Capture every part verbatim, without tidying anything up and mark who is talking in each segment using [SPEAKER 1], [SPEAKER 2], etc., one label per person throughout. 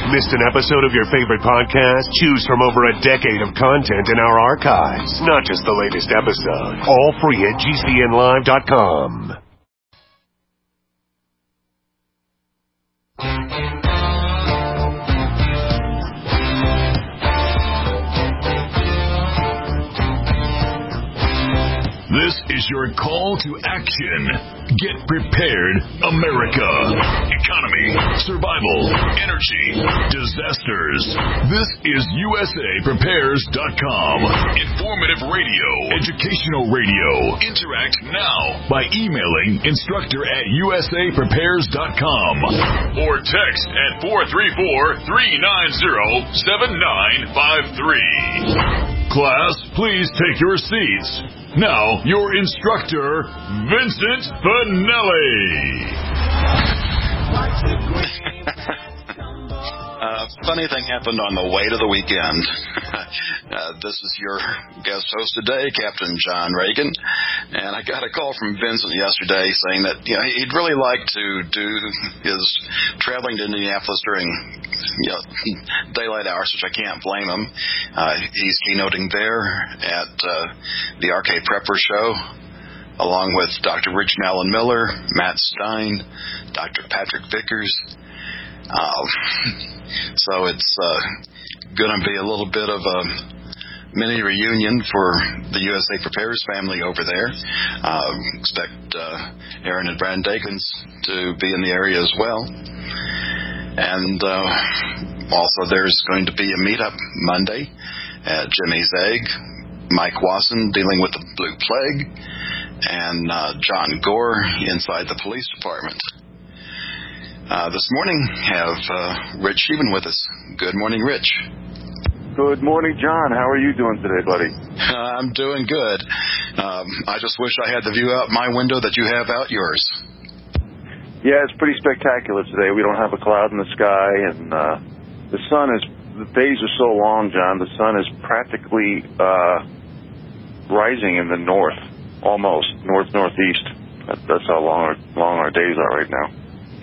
[SPEAKER 1] Missed an episode of your favorite podcast? Choose from over a decade of content in our archives, not just the latest episode. All free at G C N live dot com.
[SPEAKER 2] This is your call to action. Get prepared, America. Economy, survival, energy, disasters. This is U S A Prepares dot com. Informative radio, educational radio. Interact now by emailing instructor at U S A Prepares dot com or text at four three four, three nine zero, seven nine five three. Class, please take your seats. Now, your instructor, Vincent Finelli.
[SPEAKER 3] uh, funny thing happened on the way to the weekend. uh, this is your guest host today, Captain John Reagan. And I got a call from Vincent yesterday saying that you know he'd really like to do his traveling to Indianapolis during you know, daylight hours, which I can't blame him. Uh, he's keynoting there at uh, the R K Prepper Show, along with Doctor Richard Allen Miller, Matt Stein, Doctor Patrick Vickers. Uh, so it's uh, going to be a little bit of a mini reunion for the U S A Prepares family over there. Uh, expect uh, Aaron and Brandon Dakins to be in the area as well. And uh, also there's going to be a meetup Monday at Jimmy's Egg. Mike Wasson dealing with the Blue Plague, and uh, John Gore inside the police department. Uh, this morning have uh, Rich Sheehan with us. Good morning, Rich.
[SPEAKER 4] Good morning, John. How are you doing today, buddy?
[SPEAKER 3] Uh, I'm doing good. Um, I just wish I had the view out my window that you have out yours.
[SPEAKER 4] Yeah, it's pretty spectacular today. We don't have a cloud in the sky, and uh, the sun is, the days are so long, John, the sun is practically uh, rising in the north, almost, north-northeast. That, that's how long our, long our days are right now.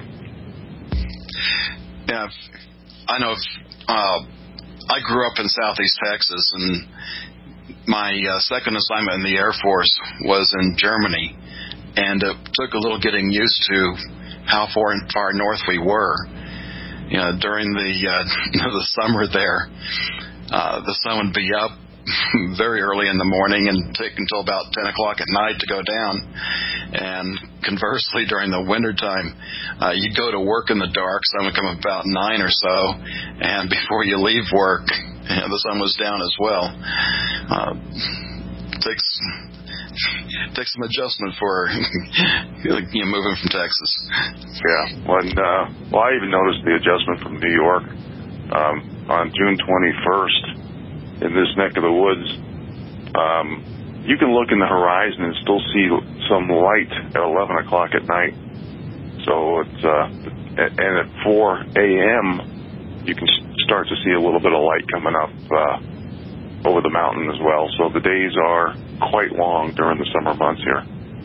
[SPEAKER 3] Yeah, I know. Uh, I grew up in southeast Texas, and my uh, second assignment in the Air Force was in Germany, and it took a little getting used to how far far north we were. You know, during the uh, the summer there, uh, the sun would be up very early in the morning and take until about ten o'clock at night to go down. And conversely, during the wintertime, uh, you'd go to work in the dark, sun would come about nine or so, and before you leave work, you know, the sun was down as well. Uh, takes takes some adjustment for you know, moving from Texas.
[SPEAKER 4] Yeah, when, uh, well, I even noticed the adjustment from New York um, on June twenty-first. In this neck of the woods, um, you can look in the horizon and still see some light at eleven o'clock at night. So it's uh, and at four a.m. you can start to see a little bit of light coming up uh, over the mountain as well. So the days are quite long during the summer months here.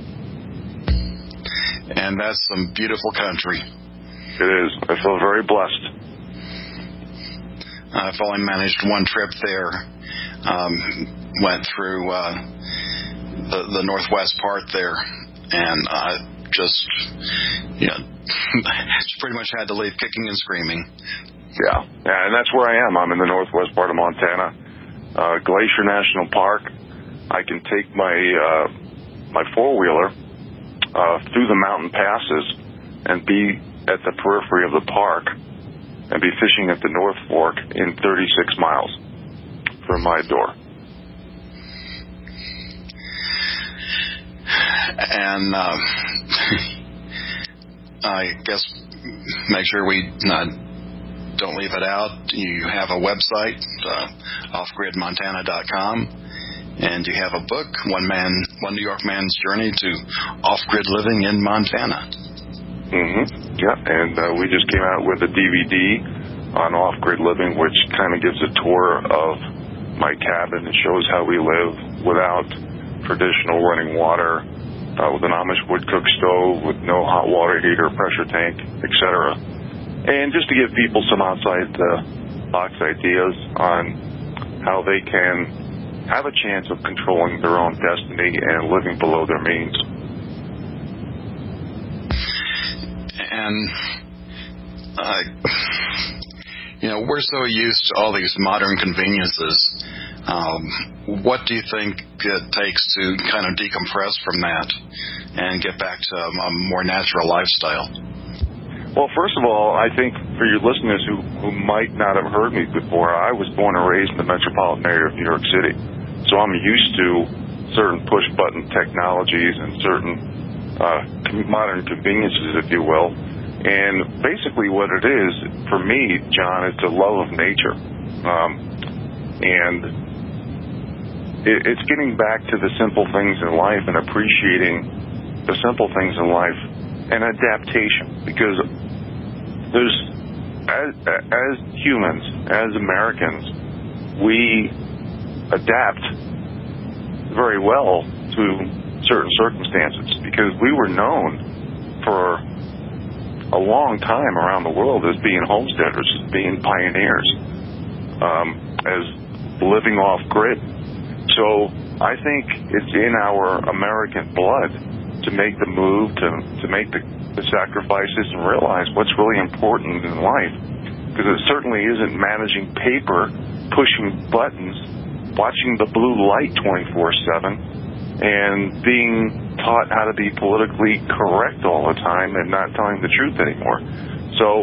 [SPEAKER 3] And that's some beautiful country.
[SPEAKER 4] It is. I feel very blessed.
[SPEAKER 3] I've only managed one trip there. Um, went through uh, the, the northwest part there, and I just, you know, pretty much had to leave kicking and screaming.
[SPEAKER 4] Yeah, yeah, and that's where I am. I'm in the northwest part of Montana, uh, Glacier National Park. I can take my uh, my four wheeler uh, through the mountain passes and be at the periphery of the park, and be fishing at the North Fork in thirty-six miles from my door.
[SPEAKER 3] And uh, I guess make sure we uh, don't leave it out. You have a website, uh, off grid montana dot com, and you have a book, One Man, One New York Man's Journey to Off-Grid Living in Montana.
[SPEAKER 4] Mm-hmm. Yeah, and uh, we just came out with a D V D on off-grid living, which kind of gives a tour of my cabin and shows how we live without traditional running water, uh, with an Amish wood cook stove, with no hot water heater, pressure tank, et cetera. and just to give people some outside uh, box ideas on how they can have a chance of controlling their own destiny and living below their means.
[SPEAKER 3] And, uh, you know, we're so used to all these modern conveniences. Um, what do you think it takes to kind of decompress from that and get back to a, a more natural lifestyle?
[SPEAKER 4] Well, first of all, I think for your listeners who, who might not have heard me before, I was born and raised in the metropolitan area of New York City. So I'm used to certain push-button technologies and certain uh, modern conveniences, if you will. And basically what it is, for me, John, it's a love of nature. Um, and it, it's getting back to the simple things in life and appreciating the simple things in life and adaptation. Because there's, as, as humans, as Americans, we adapt very well to certain circumstances because we were known for a long time around the world as being homesteaders, as being pioneers, um, as living off grid. So I think it's in our American blood to make the move, to, to make the, the sacrifices and realize what's really important in life. Because it certainly isn't managing paper, pushing buttons, watching the blue light twenty-four seven, and being taught how to be politically correct all the time and not telling the truth anymore. So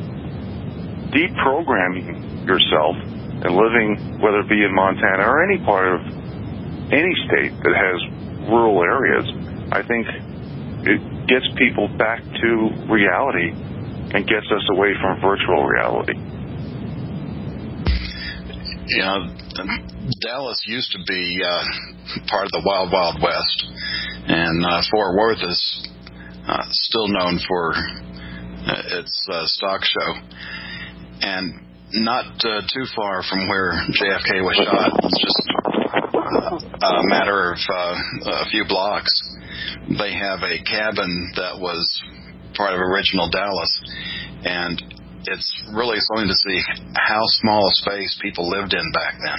[SPEAKER 4] deprogramming yourself and living, whether it be in Montana or any part of any state that has rural areas, I think it gets people back to reality and gets us away from virtual reality.
[SPEAKER 3] You know, Dallas used to be uh, part of the Wild Wild West, and uh, Fort Worth is uh, still known for uh, its uh, stock show. And not uh, too far from where J F K was shot, just uh, a matter of uh, a few blocks, they have a cabin that was part of original Dallas, and it's really something to see how small a space people lived in back then.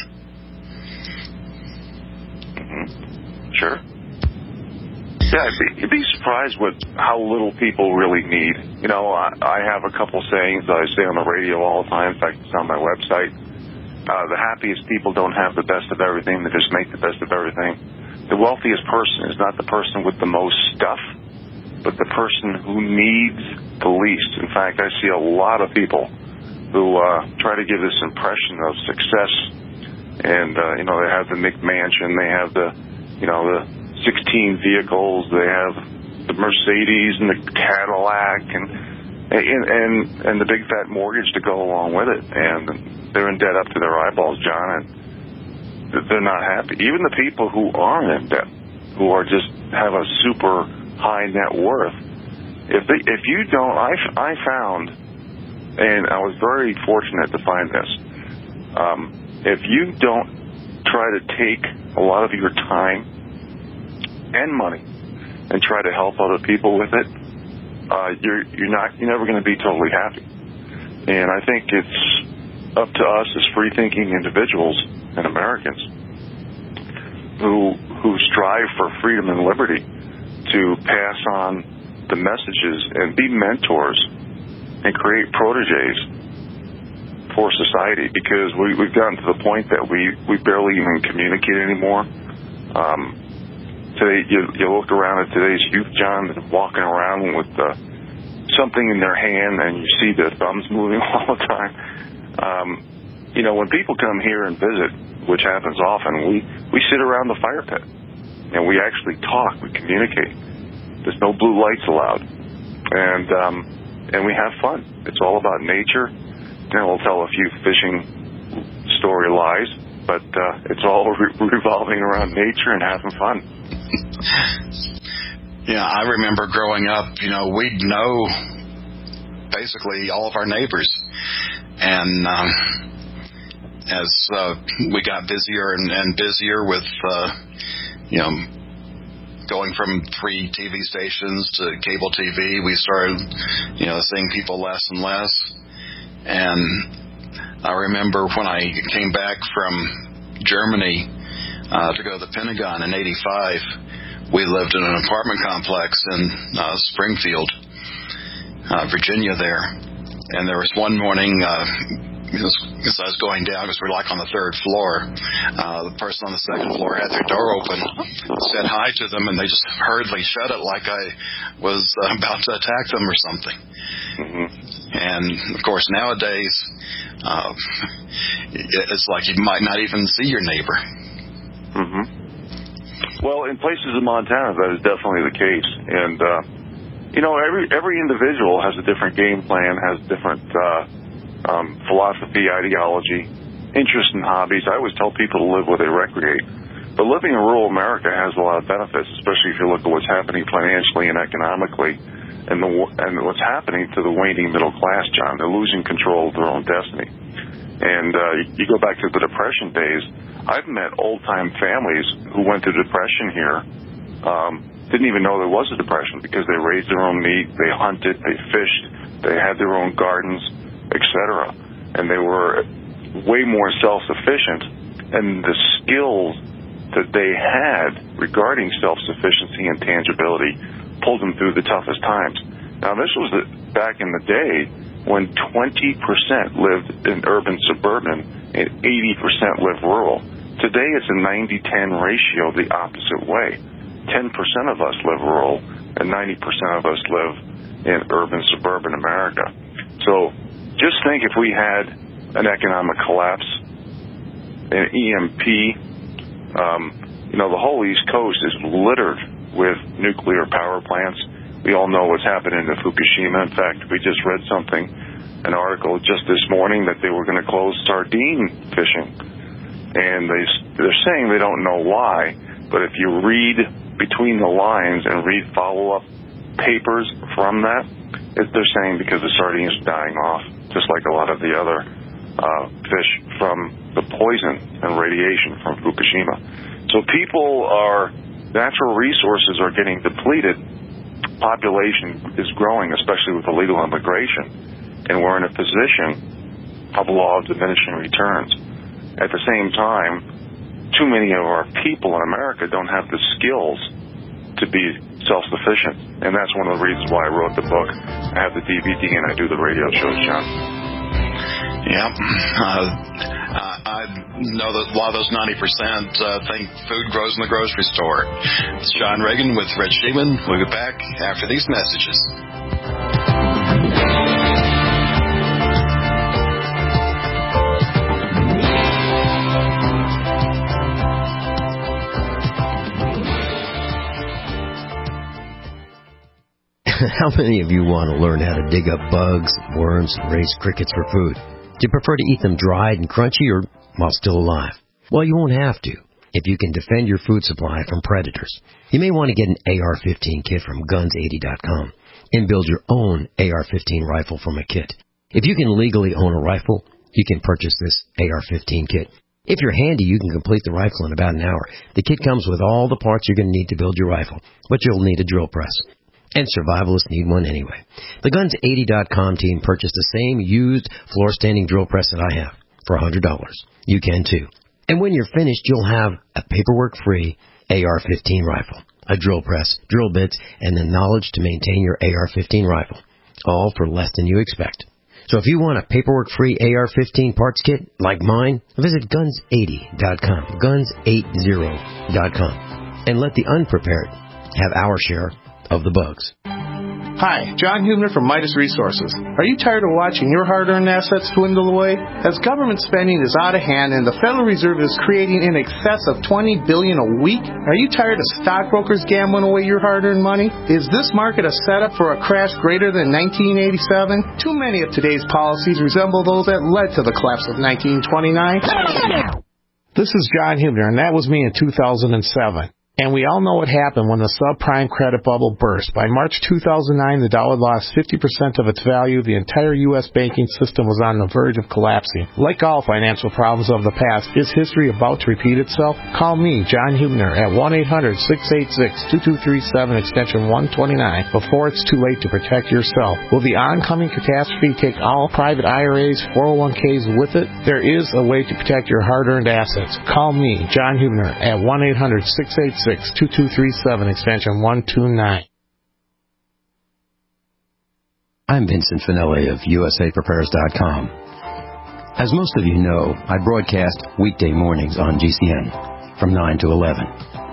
[SPEAKER 4] Mm-hmm. Sure. Yeah, you'd be, you'd be surprised with how little people really need. You know, I, I have a couple sayings that I say on the radio all the time. In fact, it's on my website. Uh, the happiest people don't have the best of everything. They just make the best of everything. The wealthiest person is not the person with the most stuff, but the person who needs the least. In fact, I see a lot of people who uh, try to give this impression of success. And, uh, you know, they have the McMansion, they have the, you know, the sixteen vehicles, they have the Mercedes and the Cadillac and, and, and, and the big fat mortgage to go along with it. And they're in debt up to their eyeballs, John, and they're not happy. Even the people who aren't in debt, who are just have a super high net worth, if they, if you don't, I, I found, and I was very fortunate to find this, um, if you don't try to take a lot of your time and money and try to help other people with it, uh, you're you're not you're never going to be totally happy. And I think it's up to us as free-thinking individuals and Americans who who strive for freedom and liberty to pass on the messages and be mentors and create proteges for society, because we, we've gotten to the point that we, we barely even communicate anymore. Um, today, you, you look around at today's youth, John, they're walking around with uh, something in their hand, and you see their thumbs moving all the time. Um, you know, when people come here and visit, which happens often, we, we sit around the fire pit, and we actually talk, we communicate. There's no blue lights allowed. And um, and we have fun. It's all about nature. And we'll tell a few fishing story lies, but uh, it's all re- revolving around nature and having fun.
[SPEAKER 3] Yeah, I remember growing up, you know, we'd know basically all of our neighbors. And um, as uh, we got busier and, and busier with, uh, you know, going from three T V stations to cable T V, we started, you know, seeing people less and less. And I remember when I came back from Germany uh, to go to the Pentagon in eighty-five, we lived in an apartment complex in uh, Springfield, uh, Virginia there. And there was one morning, uh, as I was going down, because we're like on the third floor, uh, the person on the second floor had their door open, said hi to them, and they just hurriedly shut it like I was uh, about to attack them or something. Mm-hmm. And, of course, nowadays, uh, it's like you might not even see your neighbor.
[SPEAKER 4] Mm-hmm. Well, in places in Montana, that is definitely the case. And, uh, you know, every every individual has a different game plan, has different uh, um, philosophy, ideology, interests, and hobbies. I always tell people to live where they recreate. But living in rural America has a lot of benefits, especially if you look at what's happening financially and economically, and the and what's happening to the waning middle class, John. They're losing control of their own destiny. And uh, you go back to the Depression days, I've met old-time families who went through Depression here, um, didn't even know there was a Depression because they raised their own meat, they hunted, they fished, they had their own gardens, et cetera. And they were way more self-sufficient, and the skills that they had regarding self-sufficiency and tangibility pulled them through the toughest times. Now, this was the, back in the day when twenty percent lived in urban suburban and eighty percent lived rural. Today, it's a ninety ten ratio the opposite way. ten percent of us live rural, and ninety percent of us live in urban suburban America. So just think if we had an economic collapse, an E M P, um, you know, the whole East Coast is littered with nuclear power plants. We all know what's happening in Fukushima. In fact, we just read something, an article just this morning that they were going to close sardine fishing. And they, they're saying they don't know why, but if you read between the lines and read follow-up papers from that, it, they're saying because the sardines are dying off, just like a lot of the other uh, fish from the poison and radiation from Fukushima. So people are, natural resources are getting depleted. Population is growing, especially with illegal immigration, and we're in a position of law of diminishing returns. At the same time, too many of our people in America don't have the skills to be self-sufficient, and that's one of the reasons why I wrote the book. I have the D V D and I do the radio shows, John.
[SPEAKER 3] Yeah, uh, I know that a lot of those ninety percent uh, think food grows in the grocery store. It's John Reagan with Rich Sheeman. We'll be back after these messages.
[SPEAKER 5] How many of you want to learn how to dig up bugs, worms, and raise crickets for food? Do you prefer to eat them dried and crunchy or while still alive? Well, you won't have to if you can defend your food supply from predators. You may want to get an A R fifteen kit from guns eighty dot com and build your own A R fifteen rifle from a kit. If you can legally own a rifle, you can purchase this A R fifteen kit. If you're handy, you can complete the rifle in about an hour. The kit comes with all the parts you're going to need to build your rifle, but you'll need a drill press. And survivalists need one anyway. The guns eighty dot com team purchased the same used floor-standing drill press that I have for one hundred dollars. You can too. And when you're finished, you'll have a paperwork-free A R fifteen rifle, a drill press, drill bits, and the knowledge to maintain your A R fifteen rifle, all for less than you expect. So if you want a paperwork-free A R fifteen parts kit like mine, visit guns eighty dot com, guns eighty dot com, and let the unprepared have our share of the bugs.
[SPEAKER 6] Hi, John Hubner from Midas Resources. Are you tired of watching your hard-earned assets dwindle away? As government spending is out of hand and the Federal Reserve is creating in excess of twenty billion dollars a week, are you tired of stockbrokers gambling away your hard-earned money? Is this market a setup for a crash greater than nineteen eighty-seven? Too many of today's policies resemble those that led to the collapse of nineteen twenty-nine. This is John Hubner, and that was me in two thousand seven. And we all know what happened when the subprime credit bubble burst. By March two thousand nine, the dollar lost fifty percent of its value. The entire U S banking system was on the verge of collapsing. Like all financial problems of the past, is history about to repeat itself? Call me, John Hubner, at one eight hundred, six eight six, two two three seven, extension one twenty-nine, before it's too late to protect yourself. Will the oncoming catastrophe take all private I R As, four oh one k's with it? There is a way to protect your hard-earned assets. Call me, John Hubner, at one eight hundred, six eight six, two two three seven, extension one two nine.
[SPEAKER 5] I'm Vincent Finelli of U S A Prepares dot com. As most of you know, I broadcast weekday mornings on G C N from nine to eleven.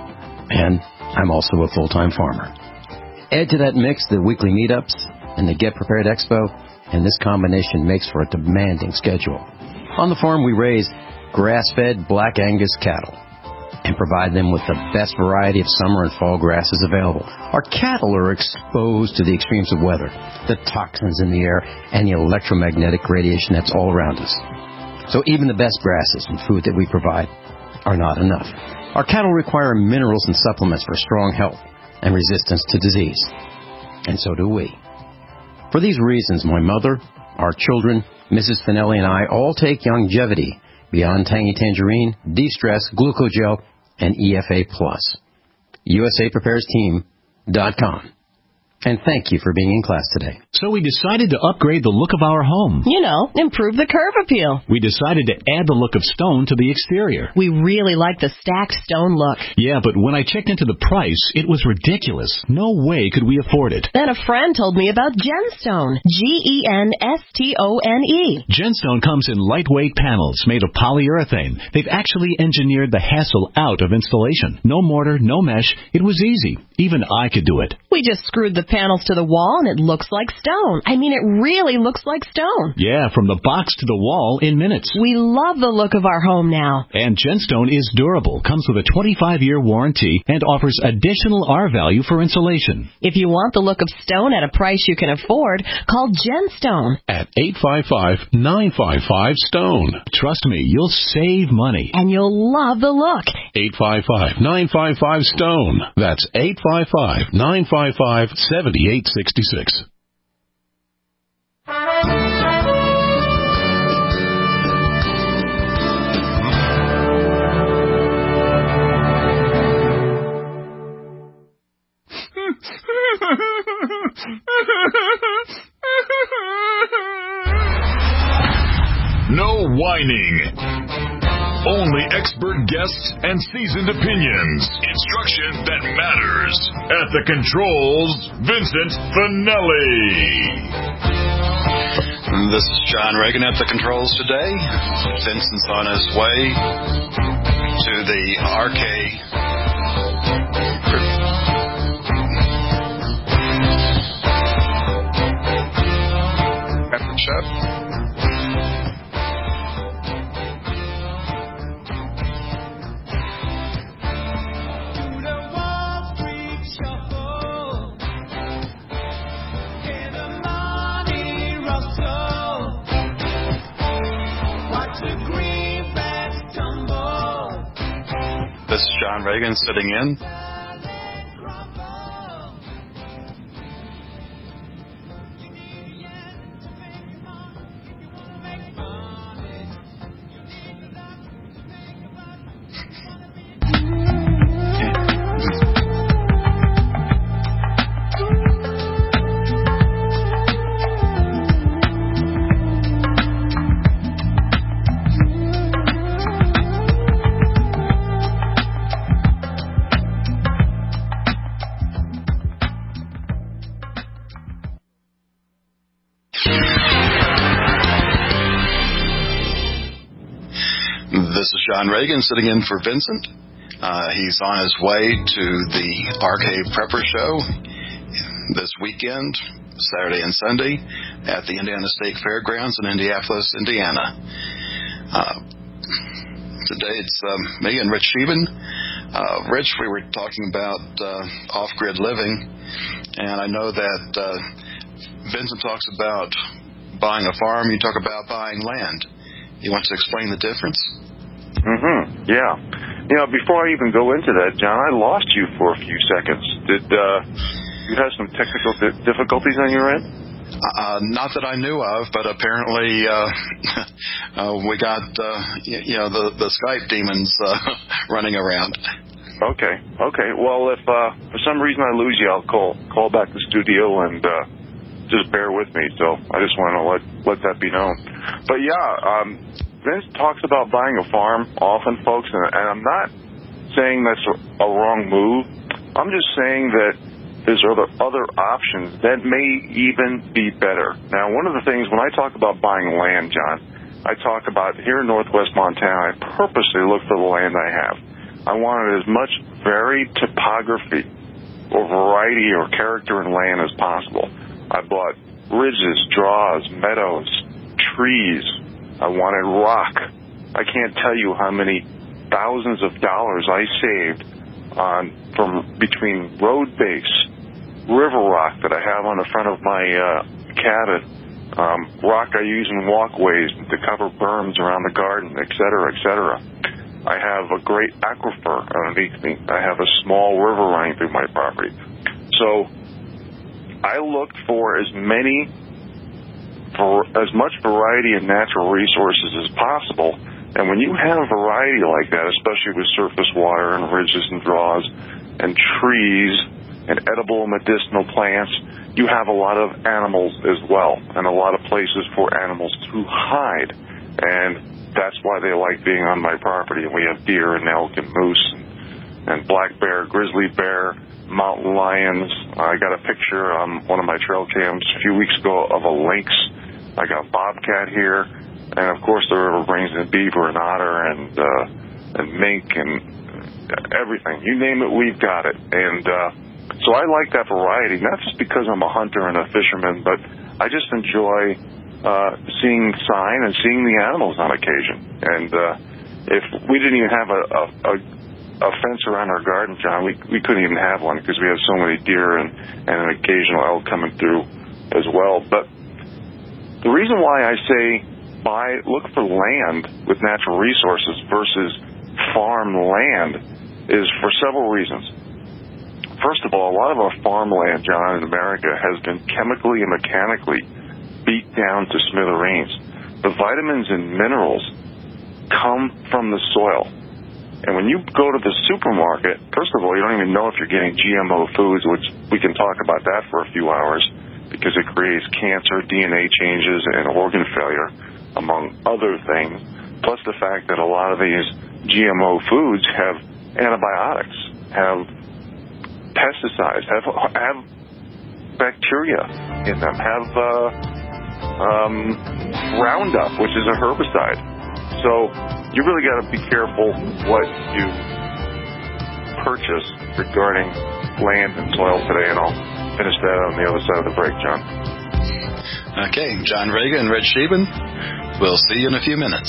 [SPEAKER 5] And I'm also a full-time farmer. Add to that mix the weekly meetups and the Get Prepared Expo, and this combination makes for a demanding schedule. On the farm, we raise grass-fed Black Angus cattle and provide them with the best variety of summer and fall grasses available. Our cattle are exposed to the extremes of weather, the toxins in the air, and the electromagnetic radiation that's all around us. So even the best grasses and food that we provide are not enough. Our cattle require minerals and supplements for strong health and resistance to disease. And so do we. For these reasons, my mother, our children, Missus Finelli, and I all take Longevity, Beyond Tangy Tangerine, De-Stress, Glucogel, and E F A Plus. U S A Prepares Team dot com. And thank you for being in class today.
[SPEAKER 7] So we decided to upgrade the look of our home.
[SPEAKER 8] You know, improve the curb appeal.
[SPEAKER 7] We decided to add the look of stone to the exterior.
[SPEAKER 8] We really like the stacked stone look.
[SPEAKER 7] Yeah, but when I checked into the price, it was ridiculous. No way could we afford it.
[SPEAKER 8] Then a friend told me about Genstone. G E N S T O N E.
[SPEAKER 7] Genstone comes in lightweight panels made of polyurethane. They've actually engineered the hassle out of installation. No mortar, no mesh. It was easy. Even I could do it.
[SPEAKER 8] We just screwed the panels to the wall and it looks like stone. I mean, it really looks like stone.
[SPEAKER 7] Yeah, from the box to the wall in minutes.
[SPEAKER 8] We love the look of our home now.
[SPEAKER 7] And Genstone is durable, comes with a twenty-five year warranty, and offers additional R value for insulation.
[SPEAKER 8] If you want the look of stone at a price you can afford, call Genstone
[SPEAKER 9] at eight five five, nine five five, STONE.
[SPEAKER 7] Trust me, you'll save money.
[SPEAKER 8] And you'll love the look.
[SPEAKER 9] eight five five, nine five five, STONE. That's eight five five, nine five five, seven eight six six.
[SPEAKER 2] No whining. Only expert guests and seasoned opinions. Instruction that matters. At the controls, Vincent Finelli.
[SPEAKER 3] This is John Reagan at the controls today. Vincent's on his way to the R K Pepper Shop. This is John Reagan sitting in. John Reagan sitting in for Vincent. Uh, he's on his way to the R K Prepper Show this weekend, Saturday and Sunday, at the Indiana State Fairgrounds in Indianapolis, Indiana. Uh, today it's um, me and Rich Sheben. Uh, Rich, we were talking about uh, off-grid living, and I know that uh, Vincent talks about buying a farm. You talk about buying land. You want to explain the difference?
[SPEAKER 4] Mm-hmm. Yeah. you know, before I even go into that, John, I lost you for a few seconds. Did uh, you have some technical di- difficulties on your end?
[SPEAKER 3] Uh, not that I knew of, but apparently uh, uh, we got, uh, you know, the, the Skype demons uh, running around.
[SPEAKER 4] Okay, okay. Well, if uh, for some reason I lose you, I'll call call back the studio and uh, just bear with me. So I just want to let let that be known. But yeah, um, Vince talks about buying a farm often, folks, and, and I'm not saying that's a, a wrong move. I'm just saying that there's other other options that may even be better. Now, one of the things when I talk about buying land, John, I talk about here in northwest Montana, I purposely look for the land I have. I wanted as much varied topography or variety or character in land as possible. I bought ridges, draws, meadows, trees. I wanted rock. I can't tell you how many thousands of dollars I saved on from between road base, river rock that I have on the front of my uh, cabin, um, rock I use in walkways to cover berms around the garden, et cetera, et cetera. I have a great aquifer underneath me. I have a small river running through my property. So I looked for as many, for as much variety of natural resources as possible. And when you have variety like that, especially with surface water and ridges and draws and trees and edible and medicinal plants, you have a lot of animals as well and a lot of places for animals to hide. And that's why they like being on my property. And we have deer and elk and moose and, and black bear, grizzly bear, mountain lions. I got a picture on one of my trail cams a few weeks ago of a lynx. I got bobcat here. And, of course, the river brings in beaver and otter and uh, and mink and everything. You name it, we've got it. And uh, so I like that variety, not just because I'm a hunter and a fisherman, but I just enjoy uh, seeing sign and seeing the animals on occasion. And uh, if we didn't even have a, a, a, a fence around our garden, John, we, we couldn't even have one because we have so many deer and, and an occasional elk coming through as well. But the reason why I say buy, look for land with natural resources versus farm land is for several reasons. First of all, a lot of our farmland, John, in America has been chemically and mechanically beat down to smithereens. The vitamins and minerals come from the soil. And when you go to the supermarket, first of all, you don't even know if you're getting G M O foods, which we can talk about that for a few hours because it creates cancer, D N A changes, and organ failure, among other things, plus the fact that a lot of these G M O foods have antibiotics, have pesticides, have have bacteria in them, have uh, um, Roundup, which is a herbicide. So you really got to be careful what you purchase regarding land and soil today, and I'll finish that on the other side of the break, John.
[SPEAKER 3] Okay, John Reagan and Red Sheben. We'll see you in a few minutes.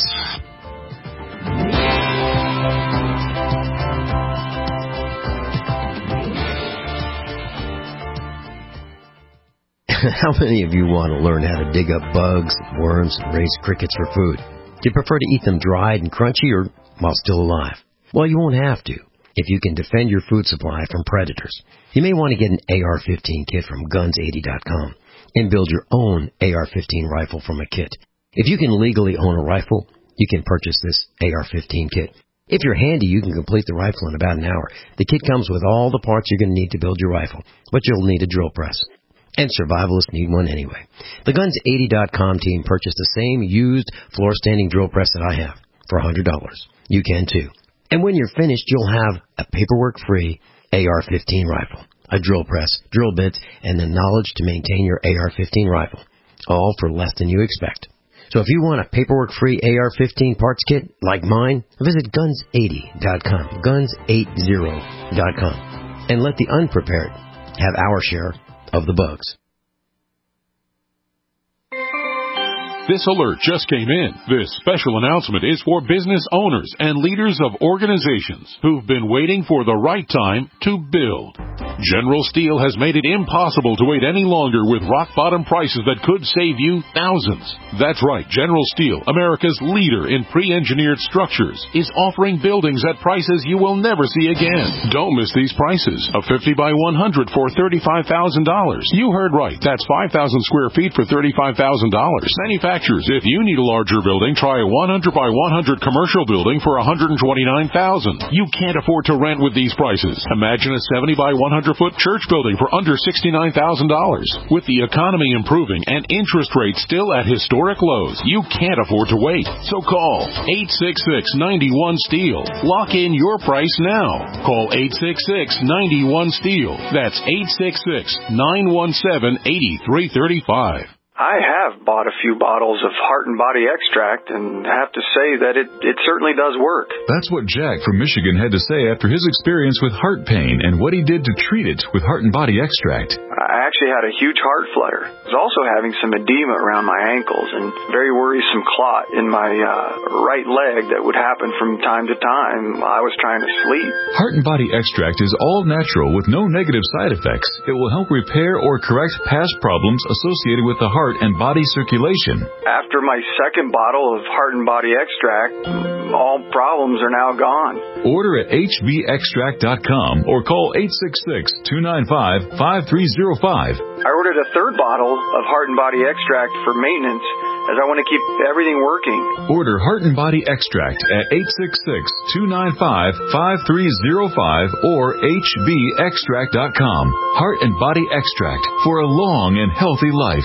[SPEAKER 5] How many of you want to learn how to dig up bugs, worms, and raise crickets for food? Do you prefer to eat them dried and crunchy or while still alive? Well, you won't have to if you can defend your food supply from predators. You may want to get an A R fifteen kit from guns eighty dot com and build your own A R fifteen rifle from a kit. If you can legally own a rifle, you can purchase this A R fifteen kit. If you're handy, you can complete the rifle in about an hour. The kit comes with all the parts you're going to need to build your rifle, but you'll need a drill press. And survivalists need one anyway. The guns eighty dot com team purchased the same used floor-standing drill press that I have for one hundred dollars. You can too. And when you're finished, you'll have a paperwork-free A R fifteen rifle, a drill press, drill bits, and the knowledge to maintain your A R fifteen rifle, all for less than you expect. So if you want a paperwork-free A R fifteen parts kit like mine, visit guns eighty dot com, guns eighty dot com, and let the unprepared have our share of the bugs.
[SPEAKER 9] This alert just came in. This special announcement is for business owners and leaders of organizations who've been waiting for the right time to build. General Steel has made it impossible to wait any longer with rock-bottom prices that could save you thousands. That's right, General Steel, America's leader in pre-engineered structures, is offering buildings at prices you will never see again. Don't miss these prices. A fifty by one hundred for thirty-five thousand dollars. You heard right. That's five thousand square feet for thirty-five thousand dollars. Manufacturers, if you need a larger building, try a one hundred by one hundred commercial building for one hundred twenty-nine thousand dollars. You can't afford to rent with these prices. Imagine a seventy by one hundred foot church building for under sixty-nine thousand dollars. With the economy improving and interest rates still at historic lows, you can't afford to wait. So call eight six six, nine one, STEEL. Lock in your price now. Call eight six six, nine one, STEEL. That's eight six six, nine one seven, eight three three five.
[SPEAKER 10] I have bought a few bottles of Heart and Body Extract and have to say that it, it certainly does work.
[SPEAKER 11] That's what Jack from Michigan had to say after his experience with heart pain and what he did to treat it with Heart and Body Extract.
[SPEAKER 10] I actually had a huge heart flutter. I was also having some edema around my ankles and very worrisome clot in my uh, right leg that would happen from time to time while I was trying to sleep.
[SPEAKER 11] Heart and Body Extract is all natural with no negative side effects. It will help repair or correct past problems associated with the heart and body circulation.
[SPEAKER 10] After my second bottle of Heart and Body Extract, all problems are now gone.
[SPEAKER 11] Order at H B extract dot com or call eight six six, two nine five, five three zero five.
[SPEAKER 10] I ordered a third bottle of Heart and Body Extract for maintenance as I want to keep everything working.
[SPEAKER 11] Order Heart and Body Extract at eight six six, two nine five, five three zero five or H B extract dot com. Heart and Body Extract for a long and healthy life.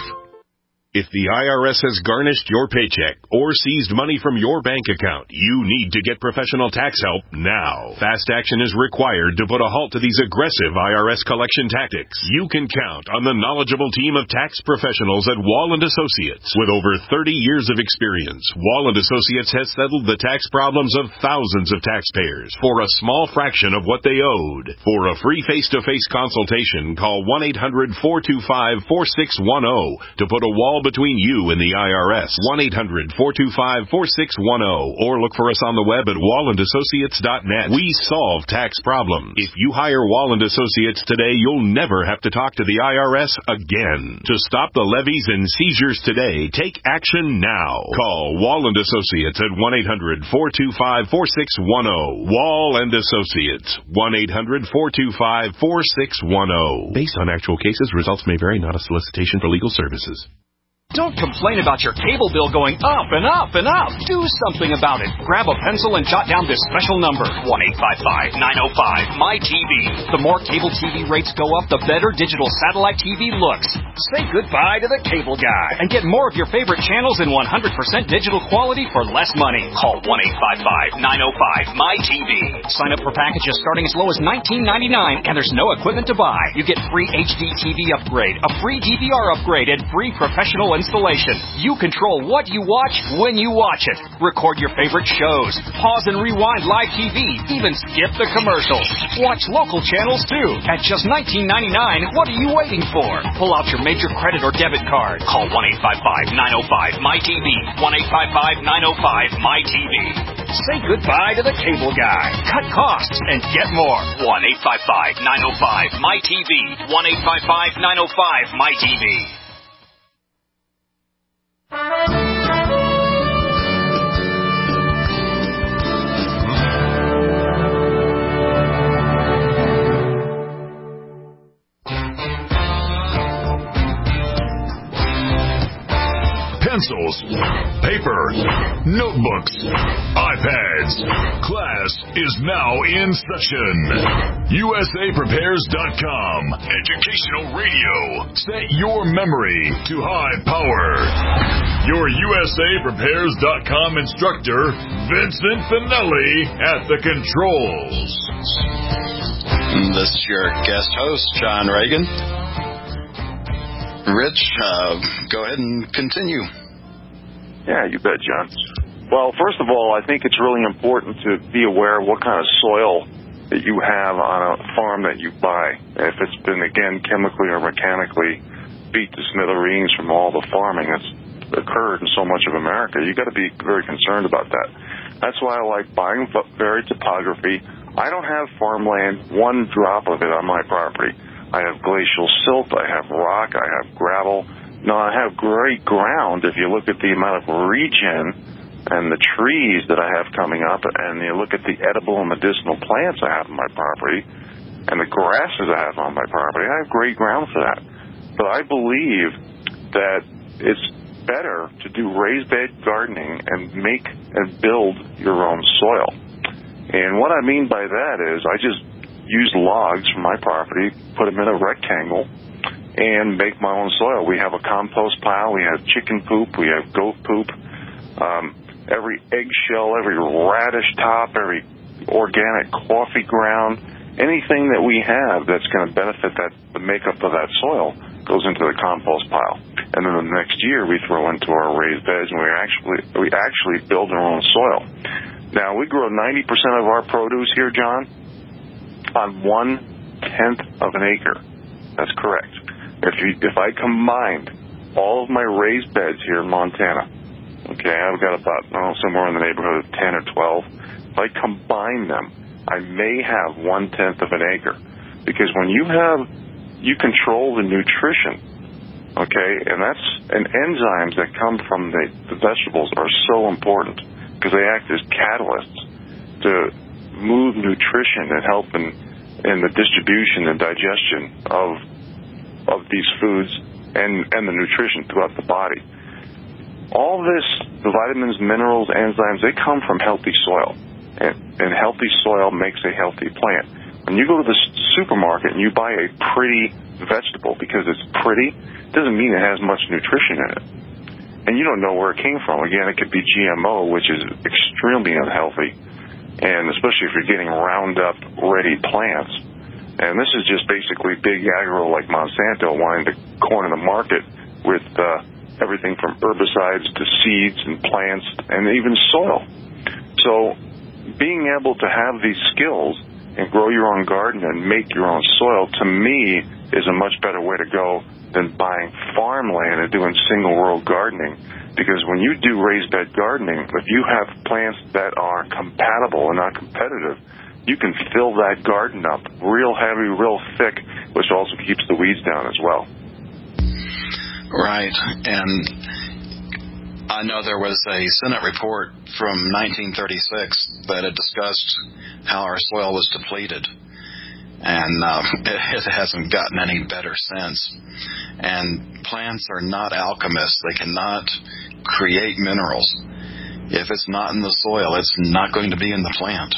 [SPEAKER 1] If the I R S has garnished your paycheck or seized money from your bank account, you need to get professional tax help now. Fast action is required to put a halt to these aggressive I R S collection tactics. You can count on the knowledgeable team of tax professionals at Wall and Associates. With over thirty years of experience, Wall and Associates has settled the tax problems of thousands of taxpayers for a small fraction of what they owed. For a free face-to-face consultation, call one eight hundred, four two five, four six one zero to put a wall between you and the I R S. one eight hundred, four two five, four six one zero or look for us on the web at wall and associates dot net. We solve tax problems. If you hire Wall and Associates today, you'll never have to talk to the I R S again. To stop the levies and seizures today, take action now. Call Wall and Associates at one eight hundred, four two five, four six one zero. Wall and Associates, one eight hundred, four two five, four six one zero. Based on actual cases, results may vary, not a solicitation for legal services.
[SPEAKER 12] Don't complain about your cable bill going up and up and up. Do something about it. Grab a pencil and jot down this special number, one eight five five, nine oh five, M Y T V. The more cable T V rates go up, the better digital satellite T V looks. Say goodbye to the cable guy and get more of your favorite channels in one hundred percent digital quality for less money. Call one eight five five, nine oh five, M Y T V. Sign up for packages starting as low as nineteen ninety-nine, and there's no equipment to buy. You get free H D T V upgrade, a free D V R upgrade, and free professional installation. You control what you watch when you watch it. Record your favorite shows. Pause and rewind live T V. Even skip the commercials. Watch local channels too. At just nineteen ninety-nine, what are you waiting for? Pull out your major credit or debit card. Call one eight five five, nine oh five, M Y T V. one eight five five, nine oh five, M Y T V. Say goodbye to the cable guy. Cut costs and get more. one eight five five, nine oh five, M Y T V. one eight five five, nine oh five, M Y T V.
[SPEAKER 2] Pencils, paper, notebooks, iPads. Class is now in session. U S A Prepares dot com. Educational radio. Set your memory to high power. Your U S A Prepares dot com instructor, Vincent Finelli, at the controls.
[SPEAKER 3] This is your guest host, John Reagan. Rich, uh, go ahead and continue.
[SPEAKER 4] Yeah, you bet, John. Well, first of all, I think it's really important to be aware of what kind of soil that you have on a farm that you buy. If it's been, again, chemically or mechanically beat to smithereens from all the farming that's occurred in so much of America. You got to be very concerned about that. That's why I like buying varied topography. I don't have farmland, one drop of it on my property. I have glacial silt, I have rock, I have gravel. No, I have great ground if you look at the amount of regen and the trees that I have coming up, and you look at the edible and medicinal plants I have on my property, and the grasses I have on my property. I have great ground for that. But I believe that it's better to do raised bed gardening and make and build your own soil. And what I mean by that is I just use logs from my property, put them in a rectangle, and make my own soil. We have a compost pile. We have chicken poop. We have goat poop. Um, every eggshell, every radish top, every organic coffee ground, anything that we have that's going to benefit that the makeup of that soil goes into the compost pile. And then the next year we throw into our raised beds, and we actually we actually build our own soil. Now, we grow ninety percent of our produce here, John, on one-tenth of an acre. That's correct. If you, if I combined all of my raised beds here in Montana, okay, I've got about oh, somewhere in the neighborhood of ten or twelve. If I combine them, I may have one-tenth of an acre. Because when you have, you control the nutrition, okay, and that's, and enzymes that come from the, the vegetables are so important because they act as catalysts to move nutrition and help in, in the distribution and digestion of of these foods and, and the nutrition throughout the body. All this, the vitamins, minerals, enzymes, they come from healthy soil. And, and healthy soil makes a healthy plant. When you go to the supermarket and you buy a pretty vegetable because it's pretty, it doesn't mean it has much nutrition in it. And you don't know where it came from. Again, it could be G M O, which is extremely unhealthy, and especially if you're getting Roundup-ready plants. And this is just basically big agro like Monsanto wanting to corner the market with uh, everything from herbicides to seeds and plants and even soil. So being able to have these skills and grow your own garden and make your own soil, to me, is a much better way to go than buying farmland and doing single-row gardening. Because when you do raised bed gardening, if you have plants that are compatible and not competitive, you can fill that garden up real heavy, real thick, which also keeps the weeds down as well.
[SPEAKER 3] Right. And I know there was a Senate report from nineteen thirty-six that had discussed how our soil was depleted. And uh, it hasn't gotten any better since. And plants are not alchemists. They cannot create minerals. If it's not in the soil, it's not going to be in the plant.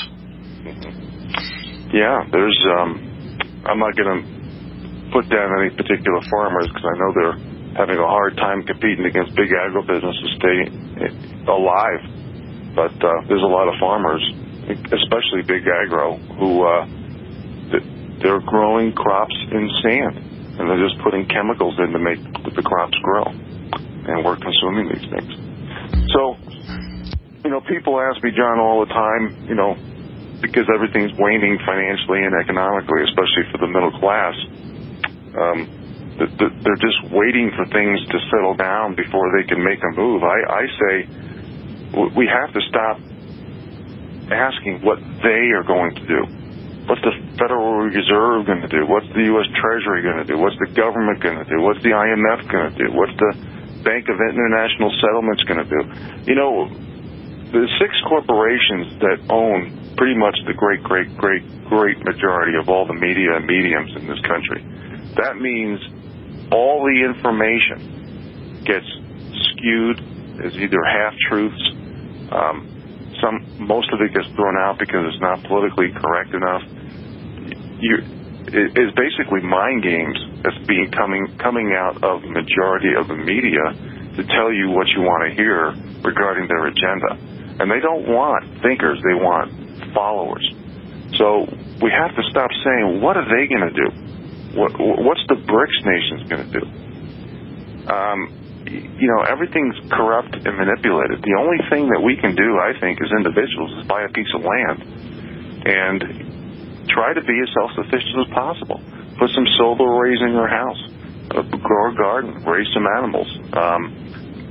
[SPEAKER 4] Yeah, there's, um, I'm not going to put down any particular farmers because I know they're having a hard time competing against big agribusiness to stay alive. But uh, there's a lot of farmers, especially big agro, who uh, they're growing crops in sand, and they're just putting chemicals in to make the crops grow, and we're consuming these things. So, you know, people ask me, John, all the time, you know, because everything's waning financially and economically, especially for the middle class, um, they're just waiting for things to settle down before they can make a move. I, I say we have to stop asking what they are going to do. What's the Federal Reserve going to do? What's the U S Treasury going to do? What's the government going to do? What's the I M F going to do? What's the Bank of International Settlements going to do? You know, the six corporations that own pretty much the great, great, great, great majority of all the media and mediums in this country, that means all the information gets skewed as either half-truths. Um, some, most of it gets thrown out because it's not politically correct enough. You, it, it's basically mind games that's being coming coming out of the majority of the media to tell you what you want to hear regarding their agenda. And they don't want thinkers; they want followers. So we have to stop saying, what are they going to do? What, what's the BRICS nations going to do? Um, you know, everything's corrupt and manipulated. The only thing that we can do, I think, as individuals is buy a piece of land and try to be as self-sufficient as possible. Put some solar arrays in your house, uh, grow a garden, raise some animals, um,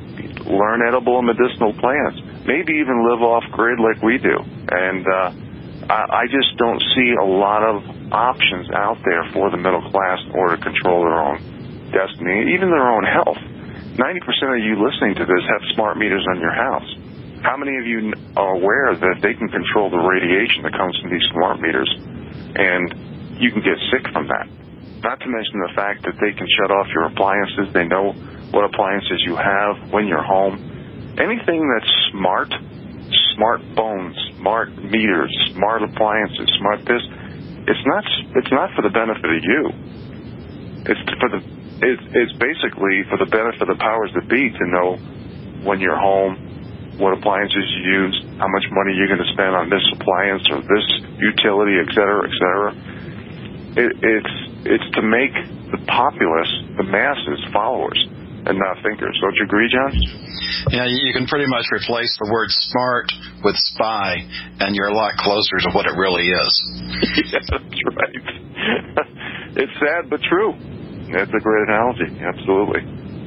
[SPEAKER 4] learn edible and medicinal plants, maybe even live off-grid like we do. And uh, I, I just don't see a lot of options out there for the middle class in order to control their own destiny, even their own health. ninety percent of you listening to this have smart meters on your house. How many of you are aware that they can control the radiation that comes from these smart meters, and you can get sick from that? Not to mention the fact that they can shut off your appliances. They know what appliances you have when you're home. Anything that's smart, smart phones, smart meters, smart appliances, smart this, it's not it's not for the benefit of you. It's for the it's, it's basically for the benefit of the powers that be to know when you're home, what appliances you use, how much money you're going to spend on this appliance or this utility, et cetera, et cetera. It, it's it's to make the populace, the masses, followers and not thinkers. Don't you agree, John?
[SPEAKER 3] Yeah, you can pretty much replace the word smart with spy, and you're a lot closer to what it really is.
[SPEAKER 4] Yeah, that's right. It's sad but true. That's a great analogy. Absolutely.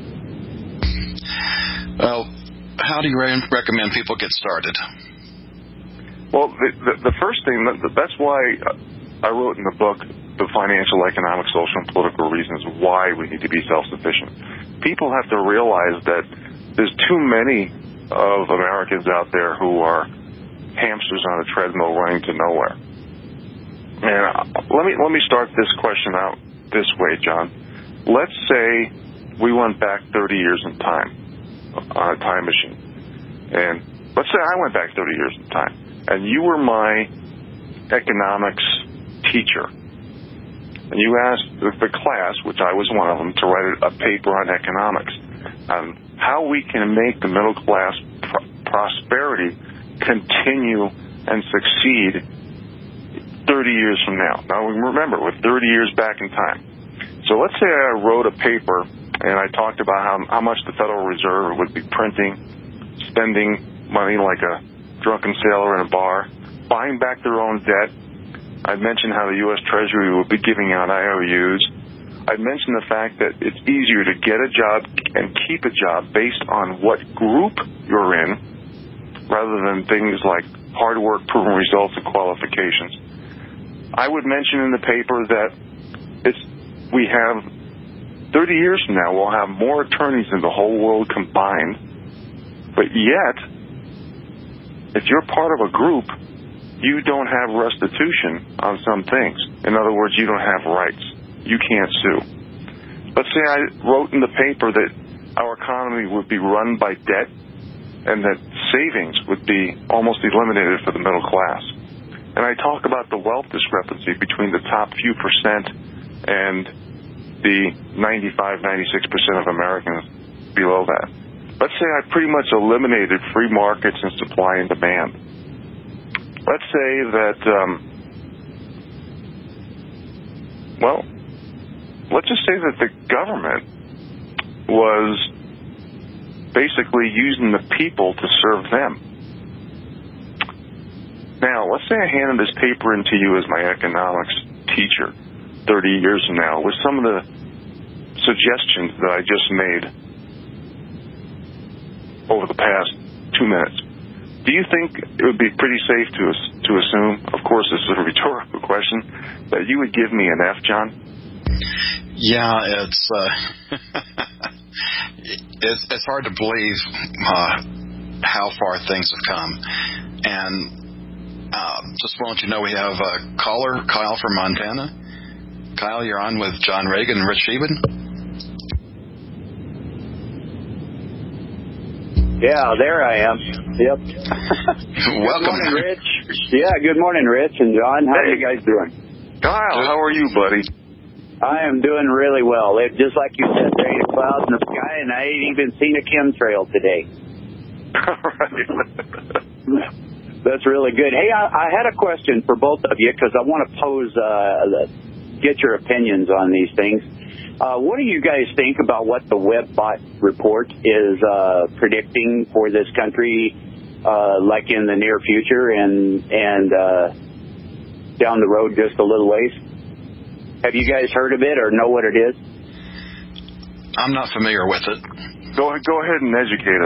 [SPEAKER 3] Well, how do you re- recommend people get started?
[SPEAKER 4] Well, the, the, the first thing, that's why I wrote in the book the financial, economic, social, and political reasons why we need to be self-sufficient. People have to realize that there's too many of Americans out there who are hamsters on a treadmill running to nowhere. And let me let me start this question out this way, John. Let's say we went back thirty years in time on a time machine. And let's say I went back thirty years in time, and you were my economics teacher. And you asked the, the class, which I was one of them, to write a, a paper on economics, on how we can make the middle class pr- prosperity continue and succeed thirty years from now. Now, remember, we're thirty years back in time. So let's say I wrote a paper and I talked about how, how much the Federal Reserve would be printing, spending money like a drunken sailor in a bar, buying back their own debt. I'd mentioned how the U S Treasury would be giving out I O Us. I'd mentioned the fact that it's easier to get a job and keep a job based on what group you're in, rather than things like hard work, proven results, and qualifications. I would mention in the paper that it's we have thirty years from now, we'll have more attorneys than the whole world combined, but yet, if you're part of a group, you don't have restitution on some things. In other words, you don't have rights. You can't sue. Let's say I wrote in the paper that our economy would be run by debt and that savings would be almost eliminated for the middle class. And I talk about the wealth discrepancy between the top few percent and the ninety-five, ninety-six percent of Americans below that. Let's say I pretty much eliminated free markets and supply and demand. Let's say that, um, well, let's just say that the government was basically using the people to serve them. Now, let's say I handed this paper into you as my economics teacher thirty years from now with some of the suggestions that I just made over the past two minutes. Do you think it would be pretty safe to to assume, of course this is a rhetorical question, that you would give me an F, John?
[SPEAKER 3] Yeah, it's uh, it's, it's hard to believe uh, how far things have come. And uh, just want you to know we have a caller, Kyle from Montana. Kyle, you're on with John Reagan and Rich Sheben.
[SPEAKER 13] Yeah, there I am. Yep.
[SPEAKER 3] Welcome.
[SPEAKER 13] Good morning, Rich. Yeah, good morning, Rich and John. How
[SPEAKER 4] Hey.
[SPEAKER 13] are you guys doing?
[SPEAKER 4] Kyle, how are you, buddy?
[SPEAKER 13] I am doing really well. It, just like you said, there ain't clouds in the sky, and I ain't even seen a chemtrail today.
[SPEAKER 4] Right.
[SPEAKER 13] That's really good. Hey, I, I had a question for both of you because I want to pose, uh, get your opinions on these things. Uh, what do you guys think about what the WebBot report is uh, predicting for this country, uh, like in the near future and and uh, down the road just a little ways? Have you guys heard of it or know what it is?
[SPEAKER 3] I'm not familiar with it.
[SPEAKER 4] Go go ahead and educate us.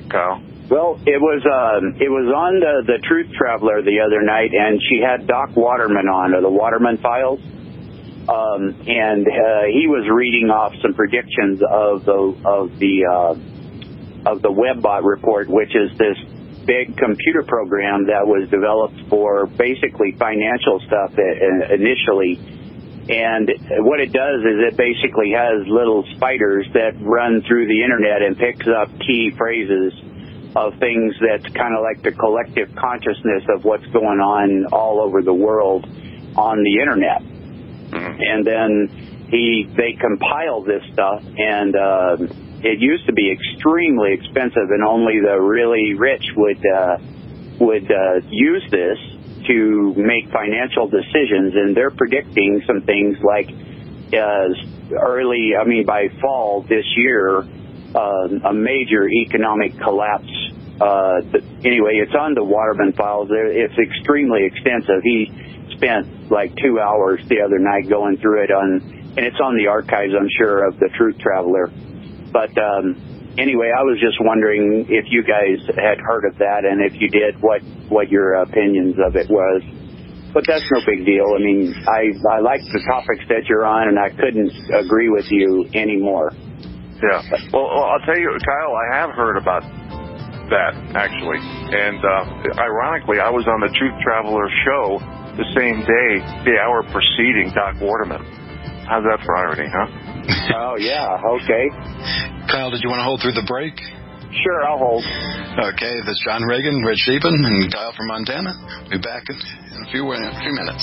[SPEAKER 4] Kyle?
[SPEAKER 13] Well, it was um, it was on the, the Truth Traveler the other night, and she had Doc Waterman on, or the Waterman Files, um, and uh, he was reading off some predictions of the of the uh, of the WebBot report, which is this big computer program that was developed for basically financial stuff initially. And what it does is it basically has little spiders that run through the internet and picks up key phrases of things that's kind of like the collective consciousness of what's going on all over the world on the internet. Mm-hmm. And then he they compile this stuff, and uh, it used to be extremely expensive, and only the really rich would uh, would uh, use this to make financial decisions. And they're predicting some things like uh, early, I mean, by fall this year, Uh, a major economic collapse. Uh, anyway, it's on the Waterman Files. It's extremely extensive. He spent like two hours the other night going through it, on, and it's on the archives, I'm sure, of the Truth Traveler. But um, anyway, I was just wondering if you guys had heard of that, and if you did, what, what your opinions of it was. But that's no big deal. I mean, I, I like the topics that you're on, and I couldn't agree with you anymore.
[SPEAKER 4] Yeah. Well, well, I'll tell you, Kyle, I have heard about that, actually. And uh, ironically, I was on the Truth Traveler show the same day, the hour preceding Doc Waterman. How's that for irony, huh?
[SPEAKER 13] Oh, yeah. Okay.
[SPEAKER 3] Kyle, did you want to hold through the break?
[SPEAKER 13] Sure, I'll hold.
[SPEAKER 3] Okay, this is John Reagan, Rich Sheben, and Kyle from Montana. We'll be back in a few, in a few minutes.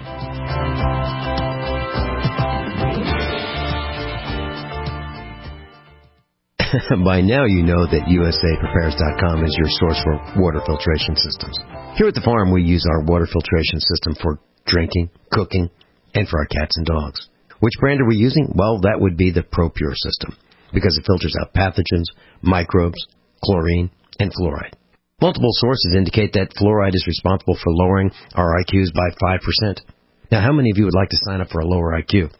[SPEAKER 5] By now you know that U S A Prepares dot com is your source for water filtration systems. Here at the farm, we use our water filtration system for drinking, cooking, and for our cats and dogs. Which brand are we using? Well, that would be the ProPure system, because it filters out pathogens, microbes, chlorine, and fluoride. Multiple sources indicate that fluoride is responsible for lowering our I Qs by five percent. Now, how many of you would like to sign up for a lower I Q?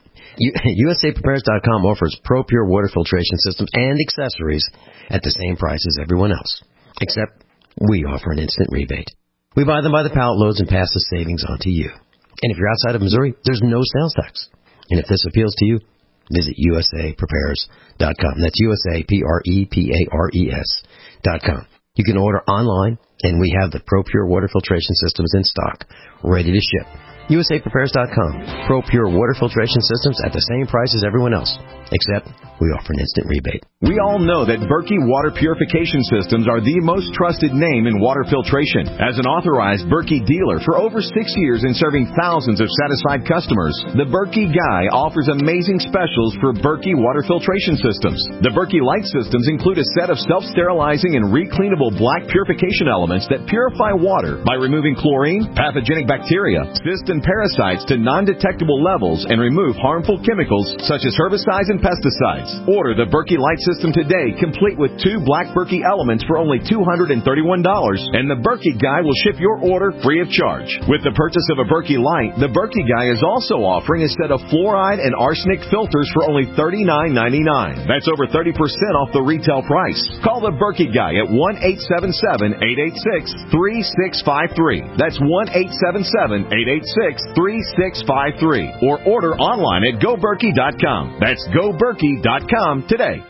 [SPEAKER 5] U S A Prepares dot com offers ProPure water filtration systems and accessories at the same price as everyone else, except we offer an instant rebate. We buy them by the pallet loads and pass the savings on to you. And if you're outside of Missouri, there's no sales tax. And if this appeals to you, visit U S A Prepares dot com. That's U S A P R E P A R E S dot com. You can order online, and we have the ProPure water filtration systems in stock, ready to ship. U S A Prepares dot com. ProPure water filtration systems at the same price as everyone else, except we offer an instant rebate.
[SPEAKER 14] We all know that Berkey Water Purification Systems are the most trusted name in water filtration. As an authorized Berkey dealer for over six years and serving thousands of satisfied customers, the Berkey Guy offers amazing specials for Berkey Water Filtration Systems. The Berkey Light Systems include a set of self-sterilizing and recleanable black purification elements that purify water by removing chlorine, pathogenic bacteria, cysts, and parasites to non-detectable levels and remove harmful chemicals such as herbicides and pesticides. Order the Berkey Light System today, complete with two black Berkey elements for only two hundred thirty-one dollars, and the Berkey Guy will ship your order free of charge. With the purchase of a Berkey Light, the Berkey Guy is also offering a set of fluoride and arsenic filters for only thirty-nine ninety-nine. That's over thirty percent off the retail price. Call the Berkey Guy at one eight seven seven, eight eight six, three six five three. That's one eight seven seven, eight eight six, three six five three. Or order online at go berkey dot com. That's go berkey dot com today.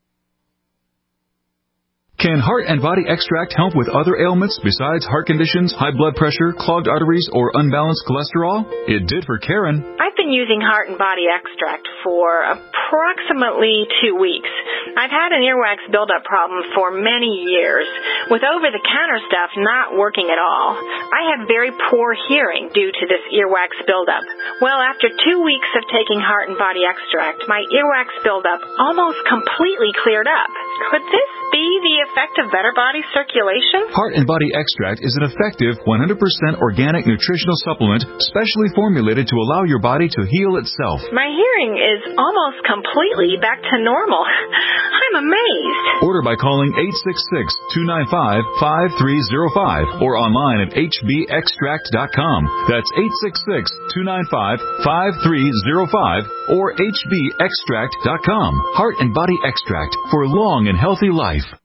[SPEAKER 11] Can Heart and Body Extract help with other ailments besides heart conditions, high blood pressure, clogged arteries, or unbalanced cholesterol? It did for Karen.
[SPEAKER 15] I've been using Heart and Body Extract for approximately two weeks. I've had an earwax buildup problem for many years, with over-the-counter stuff not working at all. I have very poor hearing due to this earwax buildup. Well, after two weeks of taking Heart and Body Extract, my earwax buildup almost completely cleared up. Could this be the effect of better body circulation?
[SPEAKER 11] Heart and Body Extract is an effective one hundred percent organic nutritional supplement specially formulated to allow your body to heal itself.
[SPEAKER 15] My hearing is almost completely back to normal. I'm amazed.
[SPEAKER 11] Order by calling eight six six, two nine five, five three zero five or online at H B extract dot com. That's eight six six, two nine five, five three zero five or H B extract dot com. Heart and Body Extract for long and healthy life.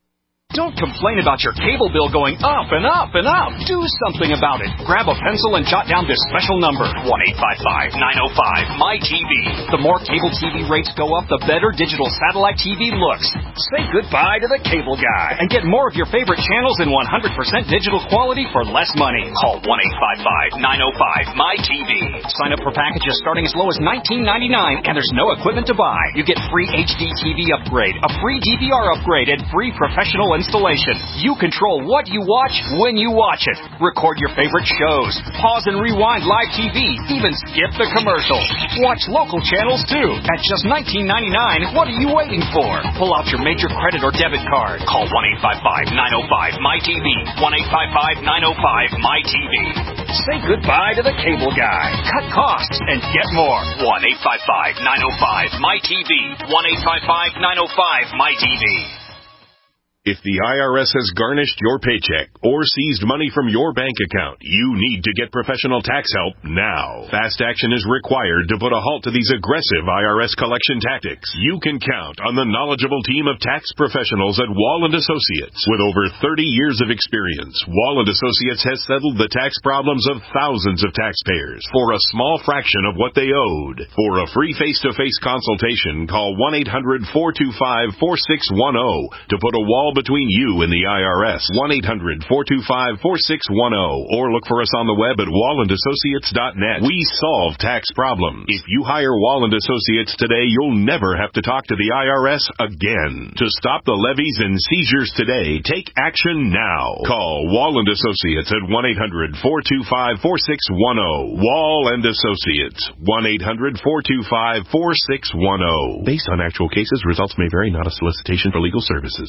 [SPEAKER 12] Don't complain about your cable bill going up and up and up. Do something about it. Grab a pencil and jot down this special number, one eight five five, nine oh five, M Y T V. The more cable T V rates go up, the better digital satellite T V looks. Say goodbye to the cable guy and get more of your favorite channels in one hundred percent digital quality for less money. Call one eight five five, nine oh five, M Y T V. Sign up for packages starting as low as nineteen ninety-nine, and there's no equipment to buy. You get free H D T V upgrade, a free D V R upgrade, and free professional installation. You control what you watch when you watch it. Record your favorite shows. Pause and rewind live T V. Even skip the commercials. Watch local channels too. At just nineteen ninety-nine, what are you waiting for? Pull out your major credit or debit card. Call one eight five five, nine oh five, M Y T V. one eight five five, nine oh five, M Y T V. Say goodbye to the cable guy. Cut costs and get more. one eight five five, nine oh five, M Y T V. one eight five five, nine oh five, M Y T V.
[SPEAKER 1] If the I R S has garnished your paycheck or seized money from your bank account, you need to get professional tax help now. Fast action is required to put a halt to these aggressive I R S collection tactics. You can count on the knowledgeable team of tax professionals at Wall and Associates. With over thirty years of experience, Wall and Associates has settled the tax problems of thousands of taxpayers for a small fraction of what they owed. For a free face-to-face consultation, call one eight hundred, four two five, four six one zero to put a wall between you and the I R S. one eight hundred, four two five, four six one zero or look for us on the web at wall and associates dot net. We solve tax problems. If you hire Wall and Associates today, you'll never have to talk to the I R S again. To stop the levies and seizures today, take action now. Call Wall and Associates at one eight hundred, four two five, four six one zero. Wall and Associates, one eight hundred, four two five, four six one zero. Based on actual cases, results may vary, not a solicitation for legal services.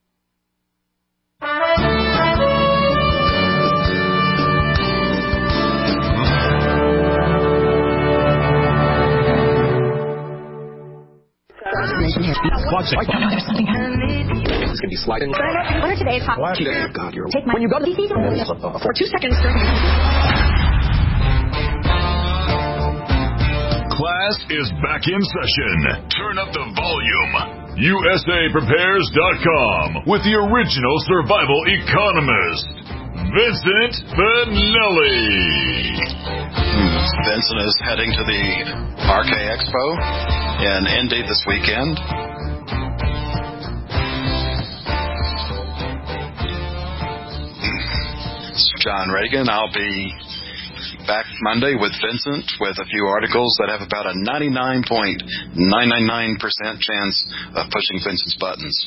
[SPEAKER 16] Watch it. Oh, no, there's something happening. This is going to be sliding. What are today's hot topics? God, you're... Take my... When you go to the P C, for two seconds.
[SPEAKER 2] Class is back in session. Turn up the volume. U S A Prepares dot com with the original survival economist, Vincent Finelli.
[SPEAKER 3] Vincent is heading to the R K Expo in Indy this weekend. It's John Reagan. I'll be back Monday with Vincent with a few articles that have about a ninety-nine point nine nine nine percent chance of pushing Vincent's buttons.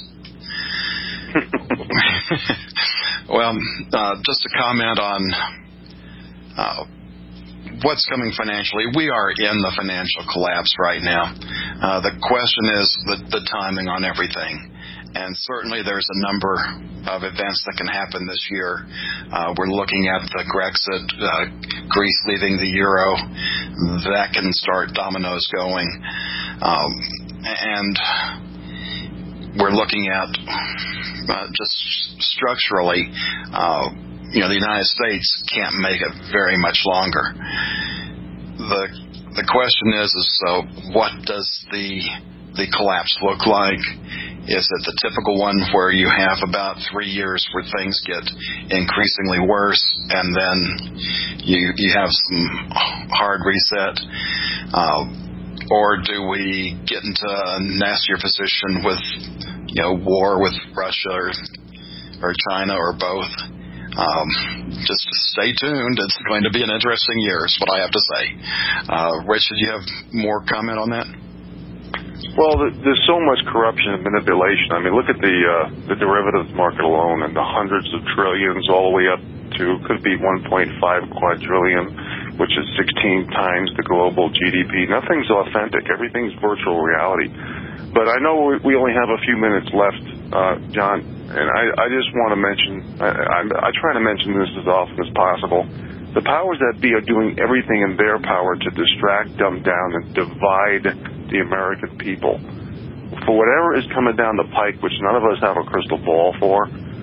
[SPEAKER 3] Well, uh, just to comment on uh, what's coming financially. We are in the financial collapse right now. Uh, the question is the, the timing on everything. And certainly there's a number of events that can happen this year. Uh, we're looking at the Brexit, uh, Greece leaving the euro. That can start dominoes going. Um, and we're looking at uh, just structurally, uh, you know, the United States can't make it very much longer. The the question is, is so what does the the collapse look like? Is it the typical one where you have about three years where things get increasingly worse and then you you have some hard reset? Uh, or do we get into a nastier position with, you know, war with Russia or, or China or both? Um, just stay tuned. It's going to be an interesting year is what I have to say. Uh, Rich, did you have more comment on that?
[SPEAKER 4] Well, there's so much corruption and manipulation. I mean, look at the uh, the derivatives market alone and the hundreds of trillions all the way up to could be one point five quadrillion, which is sixteen times the global G D P. Nothing's authentic. Everything's virtual reality. But I know we only have a few minutes left, uh, John, and I, I just want to mention, I, I, I try to mention this as often as possible. The powers that be are doing everything in their power to distract, dumb down, and divide the American people. For whatever is coming down the pike, which none of us have a crystal ball for,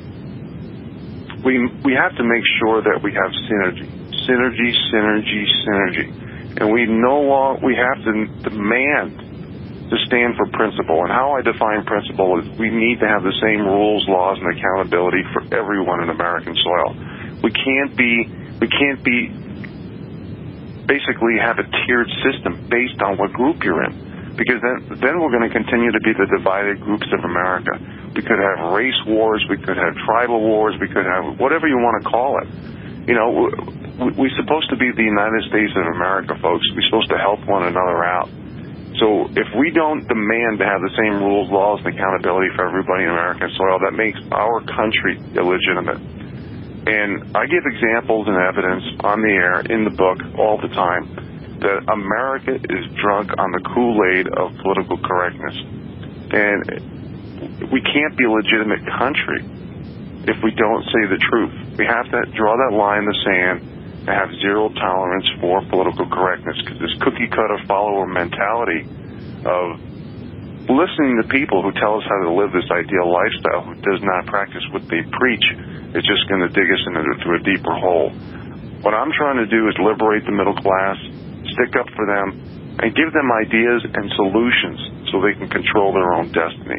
[SPEAKER 4] we we have to make sure that we have synergy, synergy, synergy, synergy, and we no longer we have to demand to stand for principle. And how I define principle is we need to have the same rules, laws, and accountability for everyone in American soil. We can't be, we can't be, basically have a tiered system based on what group you're in. Because then, then we're going to continue to be the divided groups of America. We could have race wars, we could have tribal wars, we could have whatever you want to call it. You know, we're supposed to be the United States of America, folks. We're supposed to help one another out. So if we don't demand to have the same rules, laws, and accountability for everybody in American soil, that makes our country illegitimate. And I give examples and evidence on the air, in the book, all the time, that America is drunk on the Kool-Aid of political correctness. And we can't be a legitimate country if we don't say the truth. We have to draw that line in the sand and have zero tolerance for political correctness, because this cookie-cutter follower mentality of listening to people who tell us how to live this ideal lifestyle, who does not practice what they preach, is just going to dig us into a deeper hole. What I'm trying to do is liberate the middle class, stick up for them, and give them ideas and solutions so they can control their own destiny.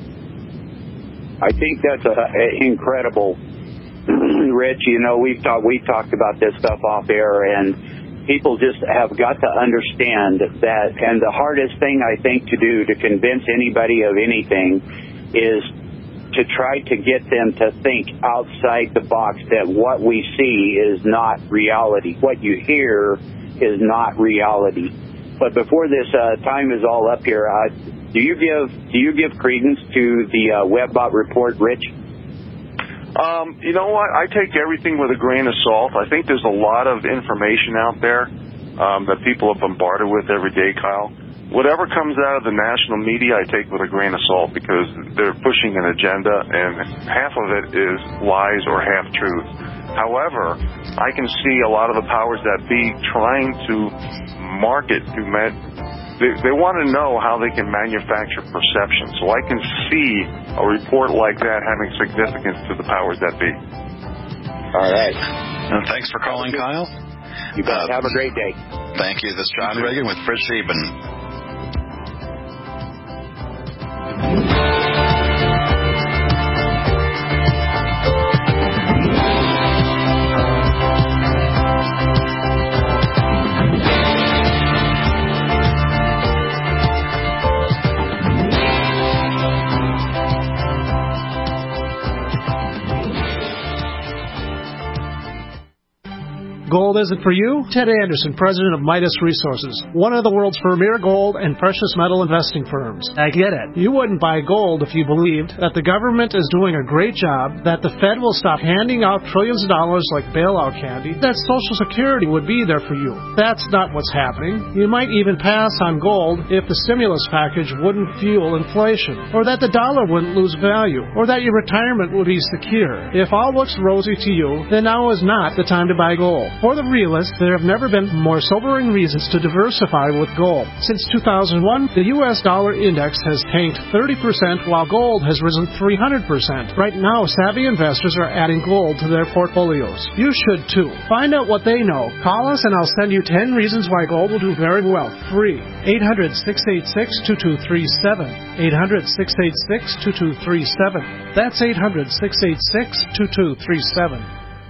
[SPEAKER 13] I think that's a, a incredible, Rich. You know, we've talked we've talked about this stuff off air, and people just have got to understand that. And the hardest thing I think to do to convince anybody of anything is to try to get them to think outside the box, that what we see is not reality. What you hear is not reality. But before this uh, time is all up here, uh, do you give do you give credence to the uh, WebBot report, Rich?
[SPEAKER 4] Um, you know what? I take everything with a grain of salt. I think there's a lot of information out there um, that people are bombarded with every day, Kyle. Whatever comes out of the national media, I take with a grain of salt, because they're pushing an agenda, and half of it is lies or half-truth. However, I can see a lot of the powers that be trying to market to men. They, they want to know how they can manufacture perception. So I can see a report like that having significance to the powers that be.
[SPEAKER 13] All right.
[SPEAKER 3] And thanks for calling, Kyle.
[SPEAKER 13] You bet. Uh, Have a great day.
[SPEAKER 3] Thank you. This is John Reagan with Fritz Sieben.
[SPEAKER 17] Gold isn't for you? Ted Anderson, president of Midas Resources, one of the world's premier gold and precious metal investing firms. I get it. You wouldn't buy gold if you believed that the government is doing a great job, that the Fed will stop handing out trillions of dollars like bailout candy, that Social Security would be there for you. That's not what's happening. You might even pass on gold if the stimulus package wouldn't fuel inflation, or that the dollar wouldn't lose value, or that your retirement would be secure. If all looks rosy to you, then now is not the time to buy gold. For the realist, there have never been more sobering reasons to diversify with gold. Since two thousand one, the U S dollar index has tanked thirty percent while gold has risen three hundred percent. Right now, savvy investors are adding gold to their portfolios. You should too. Find out what they know. Call us and I'll send you ten reasons why gold will do very well. Free. eight hundred, six eight six, two two three seven. eight hundred, six eight six, two two three seven. That's eight hundred, six eight six, two two three seven.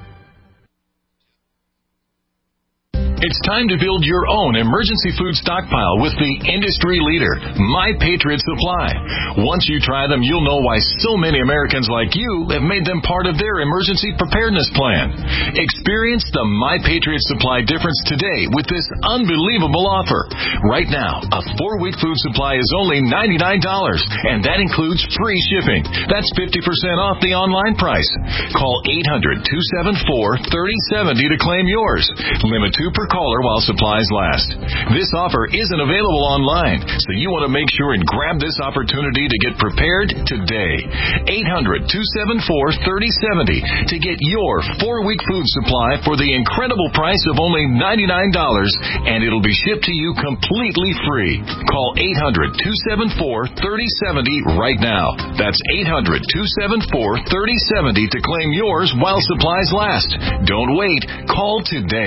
[SPEAKER 11] It's time to build your own emergency food stockpile with the industry leader, My Patriot Supply. Once you try them, you'll know why so many Americans like you have made them part of their emergency preparedness plan. Experience the My Patriot Supply difference today with this unbelievable offer. Right now, a four-week food supply is only ninety-nine dollars, and that includes free shipping. That's fifty percent off the online price. Call eight hundred, two seven four, three oh seven oh to claim yours. Limit two per caller while supplies last. This offer isn't available online, so you want to make sure and grab this opportunity to get prepared today. eight hundred, two seven four, three oh seven oh to get your four-week food supply for the incredible price of only ninety-nine dollars, and it'll be shipped to you completely free. Call eight hundred, two seven four, three oh seven oh right now. That's eight hundred, two seven four, three oh seven oh to claim yours while supplies last. Don't wait. Call today.